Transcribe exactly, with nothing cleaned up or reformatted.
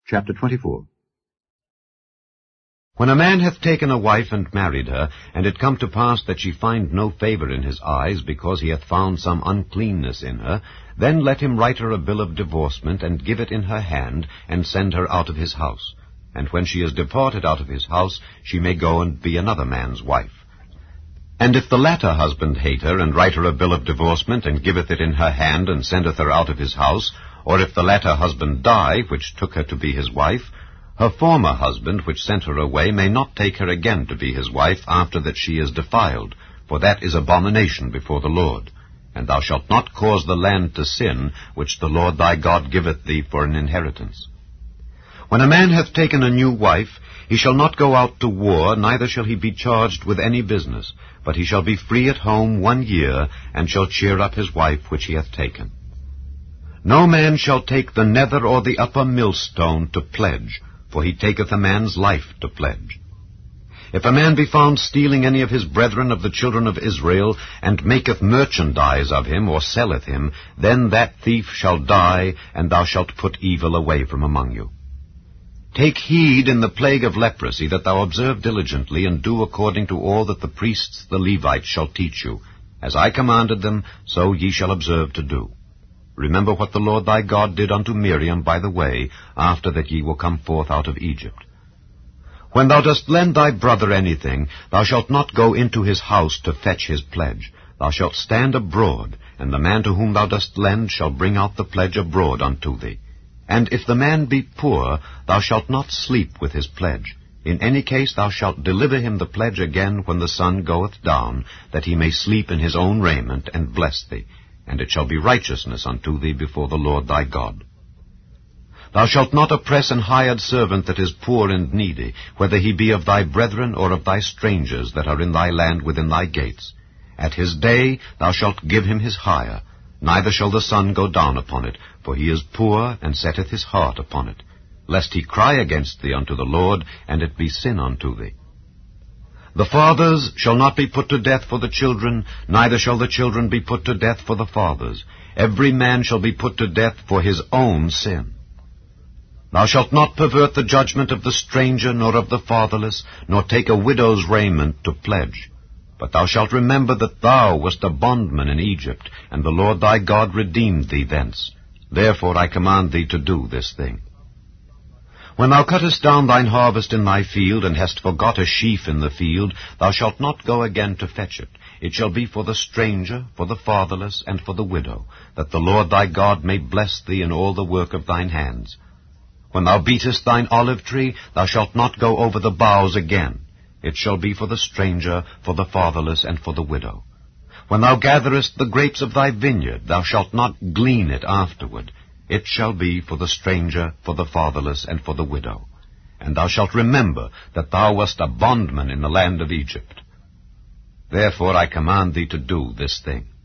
Chapter twenty-four. When a man hath taken a wife and married her, and it come to pass that she find no favour in his eyes, because he hath found some uncleanness in her, then let him write her a bill of divorcement, and give it in her hand, and send her out of his house. And when she is departed out of his house, she may go and be another man's wife. And if the latter husband hate her, and write her a bill of divorcement, and giveth it in her hand, and sendeth her out of his house, or if the latter husband die, which took her to be his wife, her former husband, which sent her away, may not take her again to be his wife after that she is defiled, for that is abomination before the Lord. And thou shalt not cause the land to sin, which the Lord thy God giveth thee for an inheritance. When a man hath taken a new wife, he shall not go out to war, neither shall he be charged with any business, but he shall be free at home one year, and shall cheer up his wife which he hath taken. No man shall take the nether or the upper millstone to pledge, for he taketh a man's life to pledge. If a man be found stealing any of his brethren of the children of Israel, and maketh merchandise of him, or selleth him, then that thief shall die, and thou shalt put evil away from among you. Take heed in the plague of leprosy, that thou observe diligently, and do according to all that the priests the Levites shall teach you. As I commanded them, so ye shall observe to do. Remember what the Lord thy God did unto Miriam by the way, after that ye were come forth out of Egypt. When thou dost lend thy brother anything, thou shalt not go into his house to fetch his pledge. Thou shalt stand abroad, and the man to whom thou dost lend shall bring out the pledge abroad unto thee. And if the man be poor, thou shalt not sleep with his pledge. In any case thou shalt deliver him the pledge again when the sun goeth down, that he may sleep in his own raiment, and bless thee. And it shall be righteousness unto thee before the Lord thy God. Thou shalt not oppress an hired servant that is poor and needy, whether he be of thy brethren or of thy strangers that are in thy land within thy gates. At his day thou shalt give him his hire, neither shall the sun go down upon it, for he is poor, and setteth his heart upon it, lest he cry against thee unto the Lord, and it be sin unto thee. The fathers shall not be put to death for the children, neither shall the children be put to death for the fathers. Every man shall be put to death for his own sin. Thou shalt not pervert the judgment of the stranger, nor of the fatherless, nor take a widow's raiment to pledge. But thou shalt remember that thou wast a bondman in Egypt, and the Lord thy God redeemed thee thence. Therefore I command thee to do this thing. When thou cuttest down thine harvest in thy field, and hast forgot a sheaf in the field, thou shalt not go again to fetch it. It shall be for the stranger, for the fatherless, and for the widow, that the Lord thy God may bless thee in all the work of thine hands. When thou beatest thine olive tree, thou shalt not go over the boughs again. It shall be for the stranger, for the fatherless, and for the widow. When thou gatherest the grapes of thy vineyard, thou shalt not glean it afterward. It shall be for the stranger, for the fatherless, and for the widow. And thou shalt remember that thou wast a bondman in the land of Egypt. Therefore I command thee to do this thing.